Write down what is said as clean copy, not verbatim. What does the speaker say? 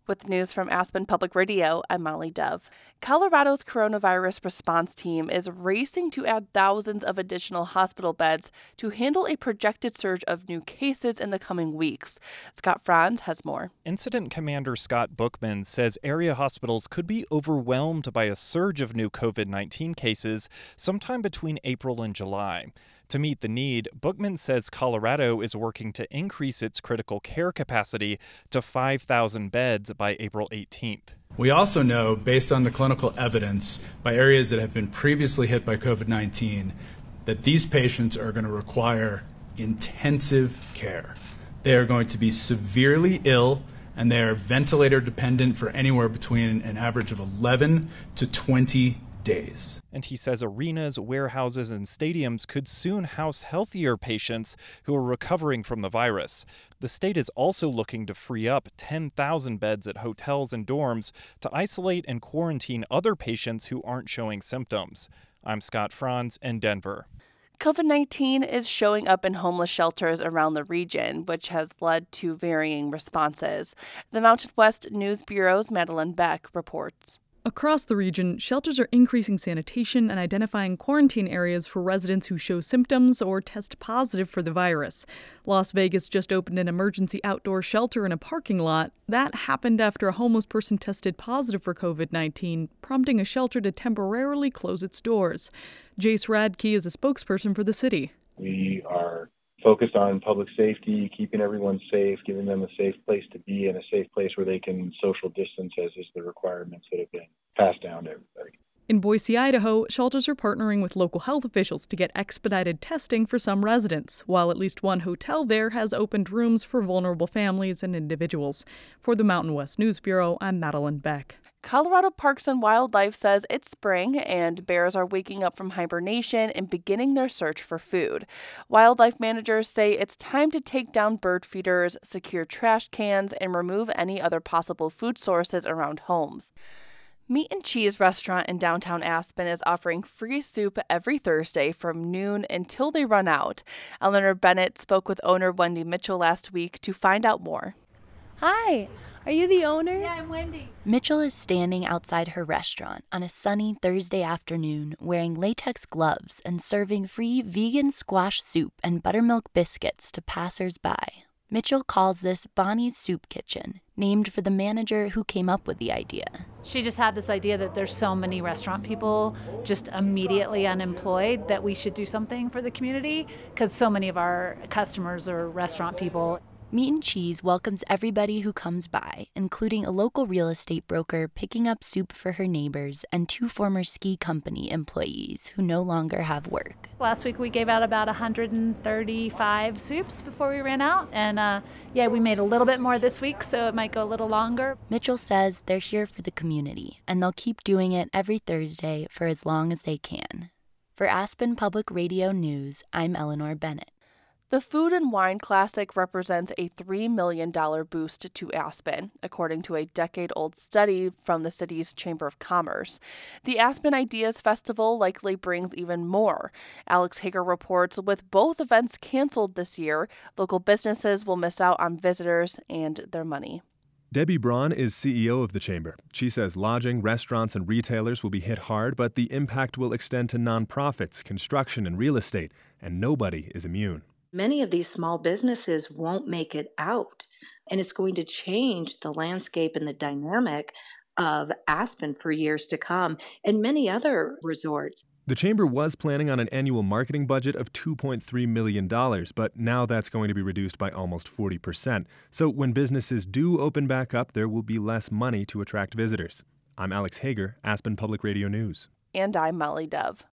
With news from Aspen Public Radio, I'm Molly Dove. Colorado's coronavirus response team is racing to add thousands of additional hospital beds to handle a projected surge of new cases in the coming weeks. Scott Franz has more. Incident Commander Scott Bookman says area hospitals could be overwhelmed by a surge of new COVID-19 cases sometime between April and July. To meet the need, Bookman says Colorado is working to increase its critical care capacity to 5,000 beds by April 18th. We also know, based on the clinical evidence by areas that have been previously hit by COVID-19, that these patients are going to require intensive care. They are going to be severely ill, and they are ventilator dependent for anywhere between an average of 11 to 20 days. And he says arenas, warehouses, and stadiums could soon house healthier patients who are recovering from the virus. The state is also looking to free up 10,000 beds at hotels and dorms to isolate and quarantine other patients who aren't showing symptoms. I'm Scott Franz in Denver. COVID-19 is showing up in homeless shelters around the region, which has led to varying responses. The Mountain West News Bureau's Madeline Beck reports. Across the region, shelters are increasing sanitation and identifying quarantine areas for residents who show symptoms or test positive for the virus. Las Vegas just opened an emergency outdoor shelter in a parking lot. That happened after a homeless person tested positive for COVID-19, prompting a shelter to temporarily close its doors. Jace Radke is a spokesperson for the city. We are focused on public safety, keeping everyone safe, giving them a safe place to be and a safe place where they can social distance, as is the requirements that have been passed down to everybody. In Boise, Idaho, shelters are partnering with local health officials to get expedited testing for some residents, while at least one hotel there has opened rooms for vulnerable families and individuals. For the Mountain West News Bureau, I'm Madeline Beck. Colorado Parks and Wildlife says it's spring and bears are waking up from hibernation and beginning their search for food. Wildlife managers say it's time to take down bird feeders, secure trash cans, and remove any other possible food sources around homes. Meat and Cheese restaurant in downtown Aspen is offering free soup every Thursday from noon until they run out. Eleanor Bennett spoke with owner Wendy Mitchell last week to find out more. Hi, are you the owner? Yeah, I'm Wendy. Mitchell is standing outside her restaurant on a sunny Thursday afternoon wearing latex gloves and serving free vegan squash soup and buttermilk biscuits to passers-by. Mitchell calls this Bonnie's Soup Kitchen, named for the manager who came up with the idea. She just had this idea that there's so many restaurant people just immediately unemployed that we should do something for the community because so many of our customers are restaurant people. Meat and Cheese welcomes everybody who comes by, including a local real estate broker picking up soup for her neighbors and 2 former ski company employees who no longer have work. Last week we gave out about 135 soups before we ran out, and we made a little bit more this week, so it might go a little longer. Mitchell says they're here for the community, and they'll keep doing it every Thursday for as long as they can. For Aspen Public Radio News, I'm Eleanor Bennett. The Food and Wine Classic represents a $3 million boost to Aspen, according to a decade-old study from the city's Chamber of Commerce. The Aspen Ideas Festival likely brings even more. Alex Hager reports with both events canceled this year, local businesses will miss out on visitors and their money. Debbie Braun is CEO of the Chamber. She says lodging, restaurants, and retailers will be hit hard, but the impact will extend to nonprofits, construction, and real estate, and nobody is immune. Many of these small businesses won't make it out, and it's going to change the landscape and the dynamic of Aspen for years to come and many other resorts. The Chamber was planning on an annual marketing budget of $2.3 million, but now that's going to be reduced by almost 40%. So when businesses do open back up, there will be less money to attract visitors. I'm Alex Hager, Aspen Public Radio News. And I'm Molly Dove.